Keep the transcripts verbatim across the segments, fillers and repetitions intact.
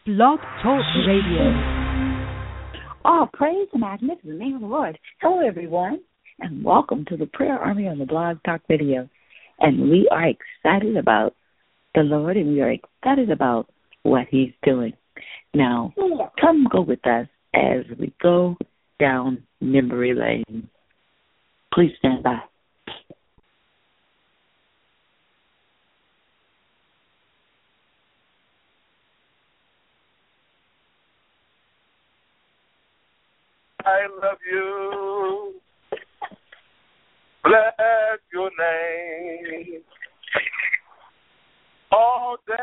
Blog Talk Radio. Oh, praise the magnificent name of the Lord. Hello, everyone, and welcome to the Prayer Army on the Blog Talk Video. And we are excited about the Lord, and we are excited about what He's doing. Now, come go with us as we go down memory lane. Please stand by. I love you. Bless your name all day.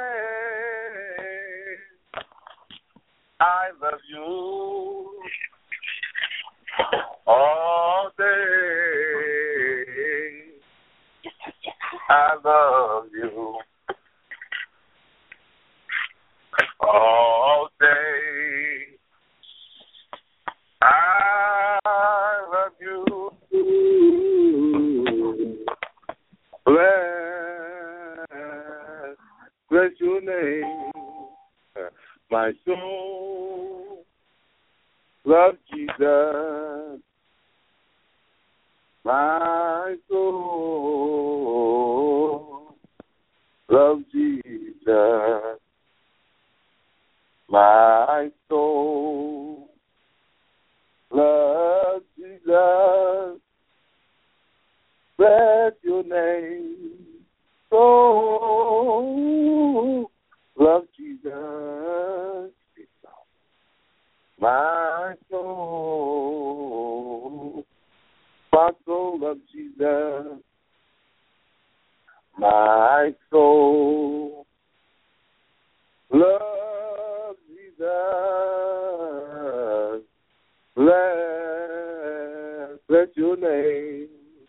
I love you all day. I love you all day. I love you. Bless, bless your name. My soul loves Jesus. My soul loves Jesus. My soul love Jesus, bless your name. Oh, love Jesus, my soul, my soul love Jesus, my soul love Jesus. Bless, bless your name.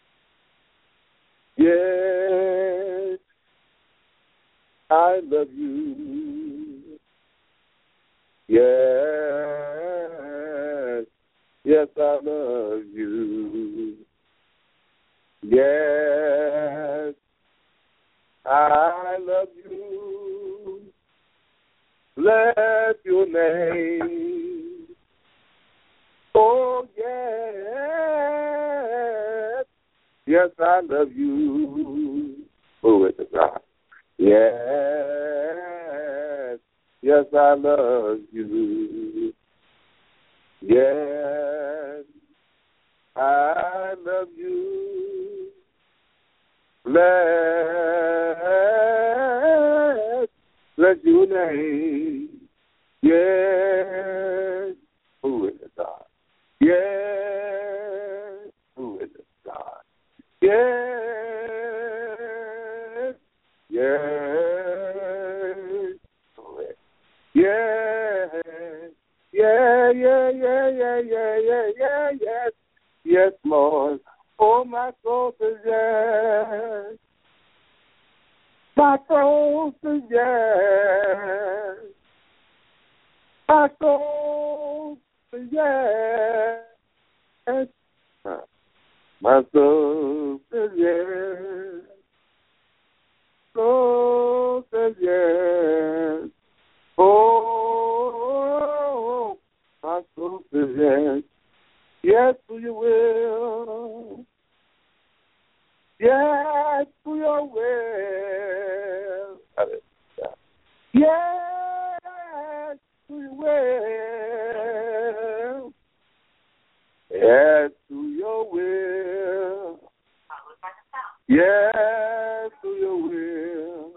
Yes, I love you. Yes, yes, I love you. Yes, I love you. Bless your name. Oh, yes, yes, I love you. Oh, it's a God. Yes, yes, I love you. Yes, I love you. Bless, bless your name. Yes, oh, it's a God. Yes, who is it, God? Yes, yes, yes, yeah, yeah, yeah, yeah, yeah, yeah, yeah, yes, yes, Lord. Oh, my soul says yes. My soul says yes. My soul says yes. My soul says yes. Soul says yes. Oh, my soul says yes. Yes to your will. Yes to your will. Yes to your will. Yes to your will. Yes to your will.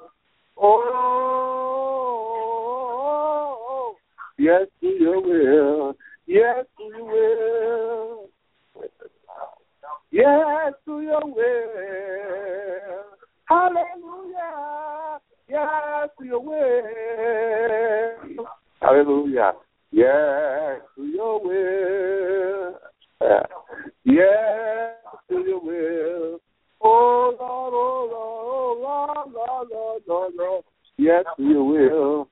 Oh, yes to your will. Yes to your will. Yes to your will. Hallelujah. Yes to your will. Hallelujah. Yes to your will. Yes to your will. Oh, Lord, oh, Lord, oh, Lord, Lord, Lord, Lord. Yes to your will.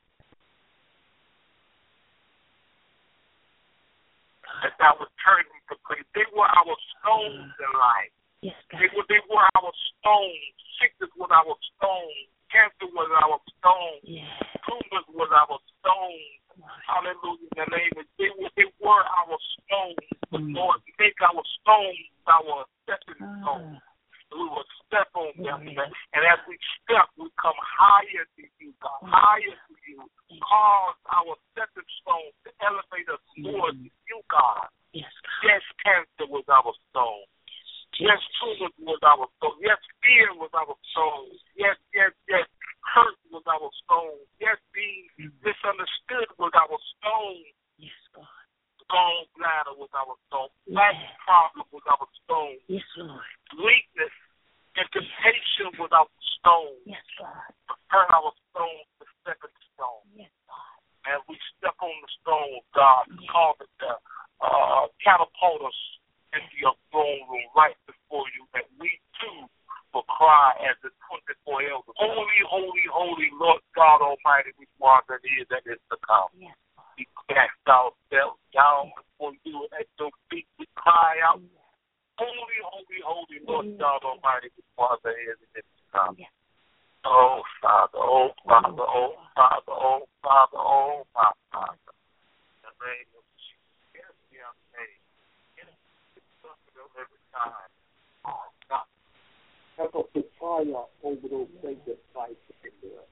As I was turning to place, they were our stones in life. Yes, God. They were, they were our stones. Sickness was our stone. Cancer was our stone. Yes. Tumors was our stone. Hallelujah. In the name of they were, they were our stones, but Lord, make our stones our stepping stones. We will step on them, and, and as we step, we come higher to you, God, higher to you. Cause our stepping stones to elevate us more to you, God. Yes, yes, cancer was our stone. Yes, tumors was our stone. Yes, fear was our stone. Yes, yes, yes, hurt was our stone. Yes, being misunderstood was our stone. Yes, God. Gallbladder was our stone. Back problem was our stone. Yes, Lord. Weakness and temptation was our stone. Yes, God. Turn our stone to stepping stone. Yes, God. And we step on the stone, God, yes. Cause it to uh, catapult us into your throne room right before you, that we too will cry as the twenty-four elders. Holy, holy, holy, Lord God Almighty, which was and is and is to come. Yes. We cast ourselves down before you at your feet. We cry out, holy, holy, holy, Lord yes. God Almighty, which was and is and is to come. Yes. Oh, Father, oh, Father, oh, Father, oh, Father, oh, my Father. In the name of Jesus, yes, we are saved. Yes, it's something every time. Oh, God. Help us to triumph over those things that fight in there.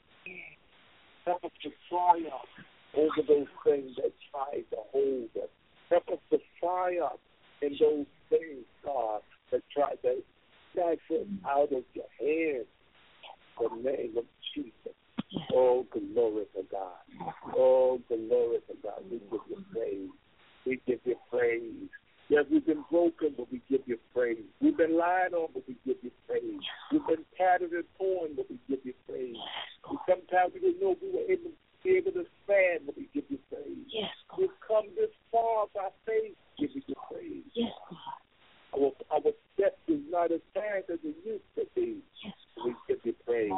Help us to triumph over those things that try to hold us. Help us to triumph in those things, God, that try to snatch us out of your hands. In the name of Jesus. Oh, glory to God. Oh, glory to God. We give you praise. We give you praise. Yes, we've been broken, but we give you praise. We've been lied on, but we give you praise. We've been tattered and torn, but we give you praise. And sometimes we didn't know we were able to be able to stand, but we give you praise. Yes, we've come this far by faith, give you praise. Yes, God. Our, our steps is not as fast as it used to be. Yes, we give you praise.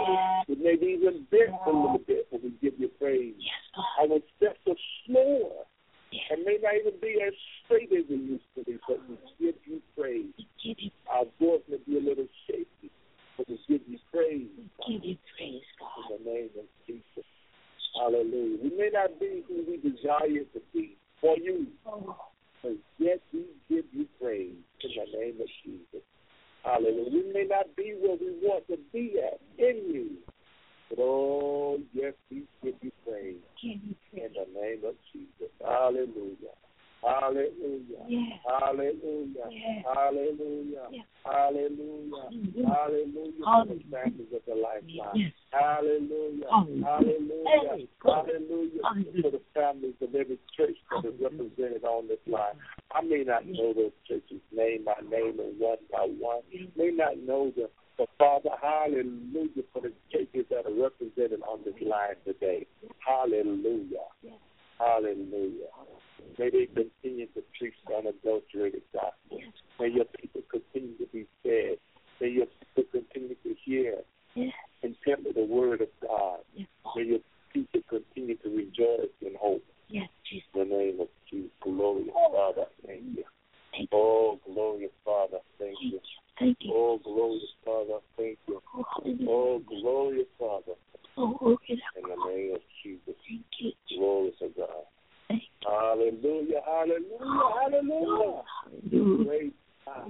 We may be even bent a little bit, but we give you praise. Yes, our steps are slower yes. and may not even be as straight as it used to be, but we give you praise. We give you our voice may be a little shaky, but we give you praise. We give you praise, God. In the name of Jesus. Hallelujah. We may not be who we desire to be for you, oh. but yet we give you praise in the name of Jesus. Hallelujah. We may not be where we want to be at in you, but oh, yes, we give you praise in the name of Jesus. Hallelujah. Hallelujah. Yes. Hallelujah. Yes. Hallelujah. Yes. Hallelujah. Hallelujah. Hallelujah. Hallelujah. For the families of the lifeline. Yes. Hallelujah. Hallelujah. Hallelujah. Hallelujah. Hallelujah. For the families of every church that is represented on this line. I may not know those churches name by name and one by one. May not know them. But Father, hallelujah for the churches that are represented on this line today. Hallelujah. Hallelujah. May they continue to preach the unadulterated gospel. May your people continue to be fed. May your people continue to hear intently the word of God. May your people continue to rejoice in hope. Yes, Jesus. In the name of Jesus. Glorious Father, thank you. Thank you. Oh, glorious Father, thank you. Thank you. Oh, glorious Father, thank you. Oh, glorious Father. Oh, okay. In the name of Jesus. Thank you. Glory to God. Thank you. Hallelujah, hallelujah, hallelujah. Hallelujah. Praise God.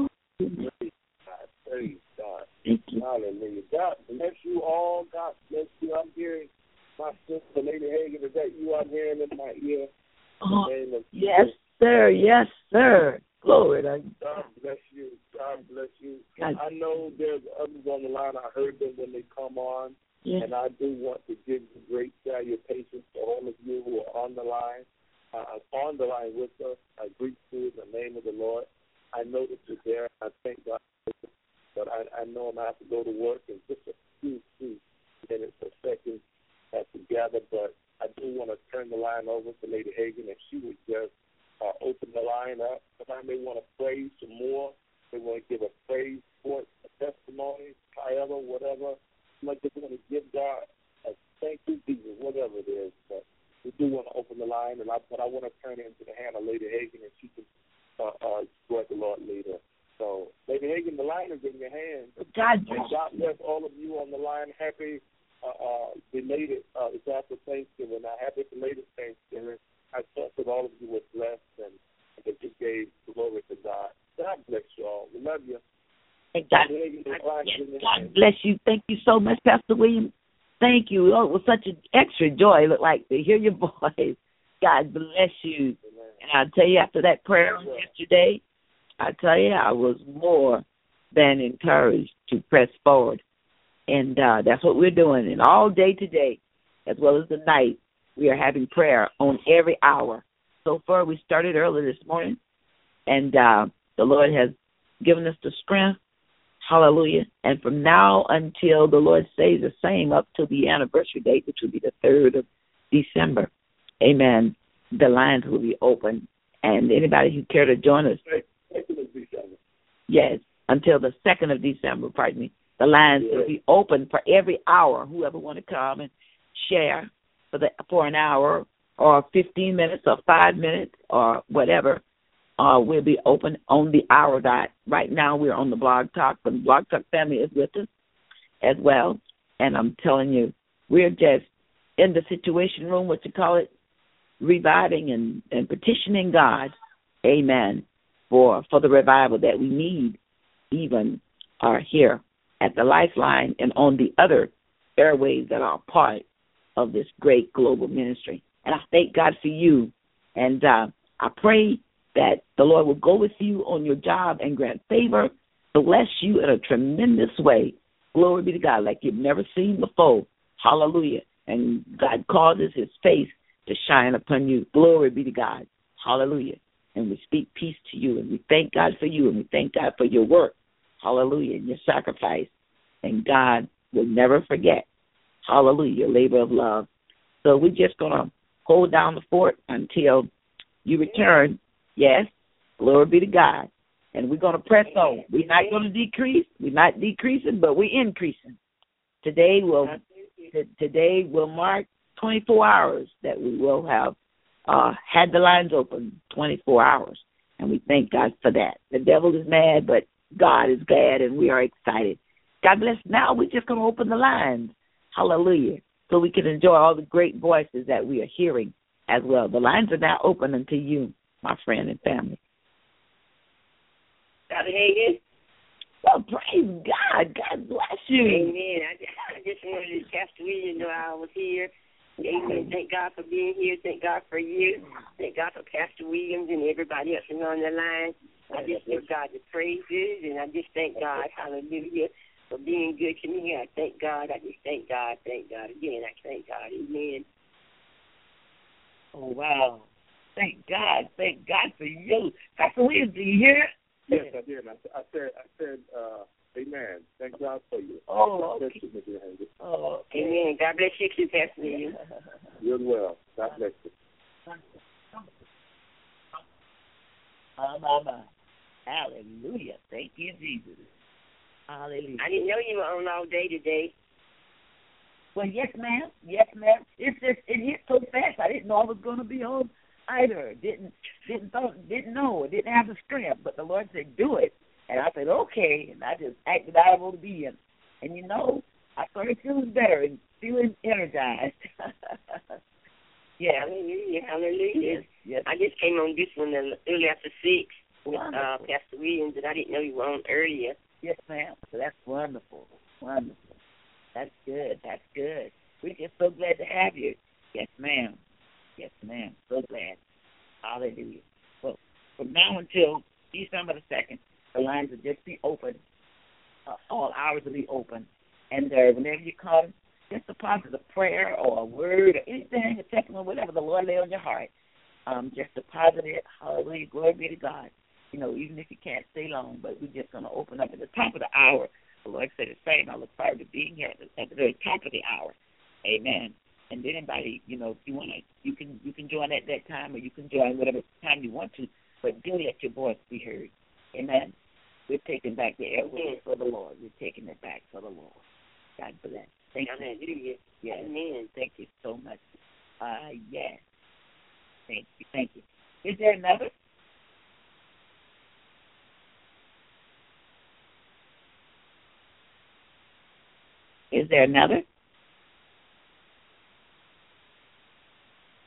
Praise God. Praise God. Thank you. Hallelujah. God bless you all. God bless you. I'm hearing my sister, Lady Hagan, is that you I'm hearing in my ear? Oh, in the name of yes, Jesus. sir. Yes, sir. Glory to God bless you. God bless you. God. I know there's others on the line. I heard them when they come on. Yes. And I do want to give you great salutations to all of you who are on the line. Uh, on the line with us, I greet you in the name of the Lord. I know that you're there. I thank God for you. But I, I know I'm going to have to go to work in just a few, few minutes or seconds uh, together. But I do want to turn the line over to Lady Hagan, if she would just uh, open the line up. Somebody may want to pray some more. They want to give a praise report, a testimony, however, whatever. Like they want to give God a thank you, Jesus, whatever it is. But we do want to open the line, and I, but I want to turn it into the hand of Lady Hagan, and she can uh, uh, spread the Lord leader. So, Lady Hagan, the line is in your hands. God bless, and God bless all of you on the line. Happy uh, uh, belated uh, it's after Thanksgiving. Now, happy with the latest Thanksgiving. I trust that all of you were blessed and that you gave glory to God. God bless you all. We love you. And God, God, yes, God bless you. Thank you so much, Pastor William. Thank you. Oh, it was such an extra joy, look like, to hear your voice. God bless you. Amen. And I'll tell you, after that prayer on yesterday, I tell you, I was more than encouraged to press forward. And uh, that's what we're doing. And all day today, as well as the night, we are having prayer on every hour. So far, we started early this morning, and uh, the Lord has given us the strength. Hallelujah. And from now until the Lord says the same, up to the anniversary date, which will be the third of December, amen, the lines will be open. And anybody who care to join us, yes, until the second of December, pardon me, the lines yeah. will be open for every hour. Whoever want to come and share for the for an hour or fifteen minutes or five minutes or whatever, uh, will be open on the hour dot. Right now we're on the Blog Talk. The Blog Talk family is with us as well. And I'm telling you, we're just in the situation room, what you call it, reviving and, and petitioning God, amen, for, for the revival that we need even are here at the Lifeline and on the other airways that are part of this great global ministry. And I thank God for you. And uh, I pray that the Lord will go with you on your job and grant favor, bless you in a tremendous way. Glory be to God, like you've never seen before. Hallelujah. And God causes his face to shine upon you. Glory be to God. Hallelujah. And we speak peace to you, and we thank God for you, and we thank God for your work. Hallelujah, and your sacrifice. And God will never forget, hallelujah, your labor of love. So we're just going to hold down the fort until you return. Yes, glory be to God. And we're going to press on. We're not going to decrease. We're not decreasing, but we're increasing. Today will t- today will mark twenty-four hours that we will have uh, had the lines open twenty-four hours. And we thank God for that. The devil is mad, but God is glad, and we are excited. God bless. Now we're just going to open the lines. Hallelujah. So we can enjoy all the great voices that we are hearing as well. The lines are now open unto you, my friend and family. Doctor Hagan? Well, praise God. God bless you. Amen. I just, I just wanted to Pastor William know I was here. Amen. Thank God for being here. Thank God for you. Thank God for Pastor Williams and everybody else on the line. I just give God the praises, and I just thank God, hallelujah, for being good to me. I thank God. I just thank God. Thank God again. I thank God. Amen. Oh, wow. Thank God. Thank God for you. Pastor Williams, do you hear it? Yes, I did. I, I said, I said, uh, amen. Thank God for you. Oh, okay. Oh, okay. Amen. God bless you too, Pastor Williams. You're well. God bless you. Oh, my, my. Hallelujah. Thank you, Jesus. Hallelujah. I didn't know you were on all day today. Well, yes, ma'am. Yes, ma'am. It's just, it hit so fast. I didn't know I was going to be on either. Didn't didn't thought, didn't know. Didn't have the strength. But the Lord said, do it. And I said, okay. And I just acted out of obedience. And, you know, I started feeling better and feeling energized. Yeah. Hallelujah. Hallelujah. Yes, yes. I just came on this one early after six with uh, Pastor Williams, and I didn't know you were on earlier. Yes, ma'am. So that's wonderful. Wonderful. That's good. That's good. We're just so glad to have you. Yes, ma'am. Yes, ma'am. So glad. Hallelujah. Well, from now until December the second, the lines will just be open. Uh, all hours will be open. And uh, whenever you come, just deposit a prayer or a word or anything, a text or whatever the Lord lay on your heart. Um, just deposit it. Hallelujah. Glory be to God. You know, even if you can't stay long, but we're just going to open up at the top of the hour. The Lord said the same. I look forward to being here at the, at the very top of the hour. Amen. And anybody, you know, if you want to, you can you can join at that time, or you can join whatever time you want to, but do let your voice be heard. Amen. We're taking back the airways for the Lord. We're taking it back for the Lord. God bless. Thank Amen. you. Yes. Amen. Thank you so much. Uh, yes. Thank you. Thank you. Is there another? Is there another?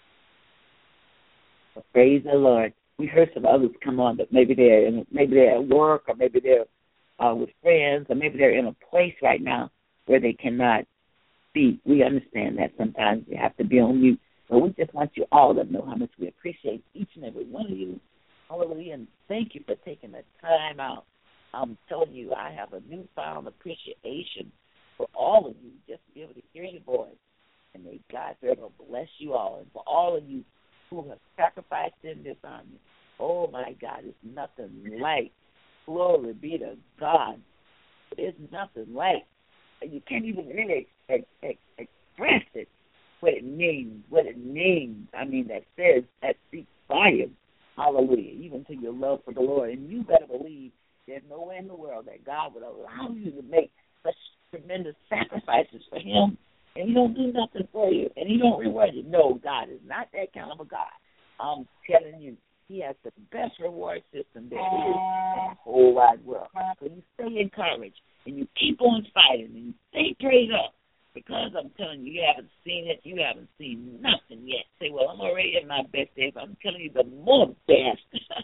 Praise the Lord. We heard some others come on, but maybe they're in, maybe they're at work, or maybe they're uh, with friends, or maybe they're in a place right now where they cannot speak. We understand that sometimes you have to be on mute, but we just want you all to know how much we appreciate each and every one of you. Hallelujah, and thank you for taking the time out. I'm telling you, I have a newfound appreciation for all of you, just to be able to hear your voice. And may God forever bless you all. And for all of you who have sacrificed in this army, oh, my God, it's nothing like. Glory be to God. It's nothing like. You can't even really ex- ex- express it, what it means, what it means. I mean, that says, that speaks volumes. Hallelujah, even to your love for the Lord. And you better believe there's no way in the world that God would allow you to make such tremendous sacrifices for him, and he don't do nothing for you, and he don't reward you. No, God is not that kind of a God. I'm telling you, he has the best reward system there is in the whole wide world. So you stay encouraged, and you keep on fighting, and you stay prayed up, because I'm telling you, you haven't seen it, you haven't seen nothing yet. Say, well, I'm already in my best days. I'm telling you, the more best,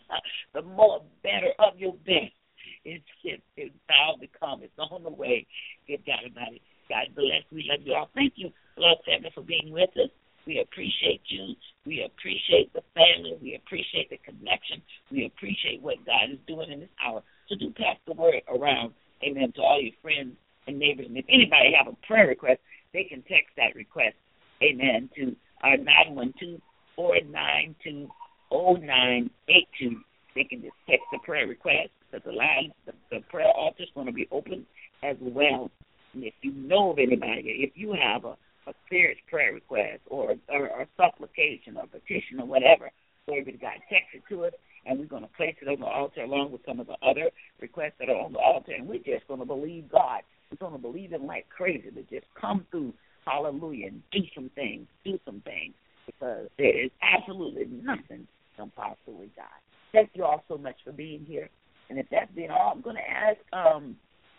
the more better of your best. It's, it's, it's bound to come. It's on the way. Good God Almighty. God bless. We love you all. Thank you, Lord Samuel, for being with us. We appreciate you. We appreciate the family. We appreciate the connection. We appreciate what God is doing in this hour. So do pass the word around, amen, to all your friends and neighbors. And if anybody have a prayer request, they can text that request, amen, to our nine one two, four nine two, zero nine eight two. They can just text the prayer request, because the line, the, the prayer altar is going to be open as well. And if you know of anybody, if you have a, a serious prayer request or, or, or supplication or petition or whatever, glory be to God, text it to us, and we're going to place it on the altar along with some of the other requests that are on the altar, and we're just going to believe God. We're going to believe Him like crazy to just come through, hallelujah, and do some things, do some things, because there is absolutely nothing impossible with God. Thank you all so much for being here. And if that's been all, I'm going to ask, um,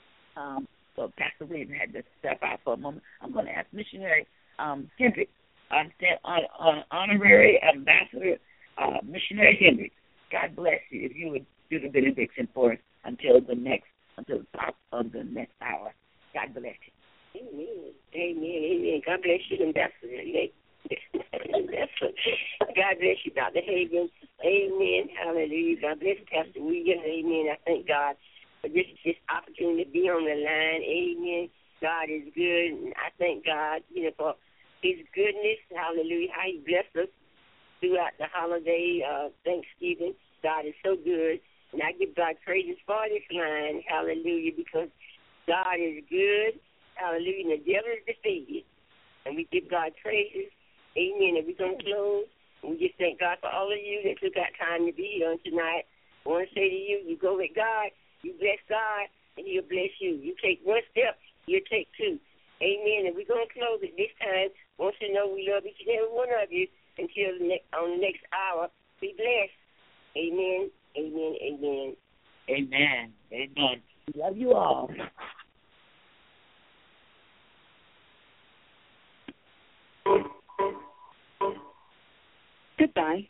um, so Pastor William had to step out for a moment. I'm going to ask Missionary um, Hendrick, on, on, on honorary ambassador, uh, Missionary Hendrick. God bless you if you would do the benediction for us until the next, until the top of the next hour. God bless you. Amen. Amen. Amen. God bless you, Ambassador. God bless you, Doctor Hagan. Amen. Hallelujah. God bless Pastor William. Amen. I thank God for this, this opportunity to be on the line. Amen. God is good. And I thank God, you know, for His goodness. Hallelujah. How He blessed us throughout the holiday, uh, Thanksgiving. God is so good. And I give God praises for this line. Hallelujah. Because God is good. Hallelujah. And the devil is defeated. And we give God praises. Amen. And we're going to close. And we just thank God for all of you that took out time to be here on tonight. I want to say to you, you go with God, you bless God, and He'll bless you. You take one step, He'll take two. Amen. And we're going to close at this time. I want you to know we love each and every one of you. Until the next, on the next hour, be blessed. Amen. Amen. Amen. Amen. Amen. We love you all. Goodbye.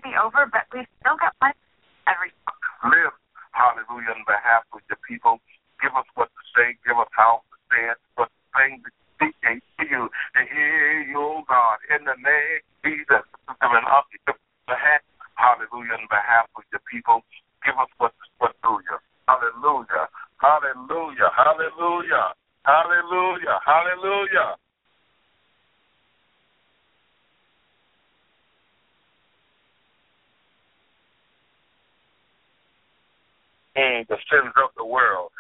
be over, but we've still got plenty every live, hallelujah, on behalf of your people. Give us what to say. Give us how to say it. But things that we can hear you, to hear you, oh God, in the name of Jesus. Hallelujah, on behalf of your people. Give us what to do you. Hallelujah. Hallelujah. Hallelujah. Hallelujah. Hallelujah. And the sins of the world.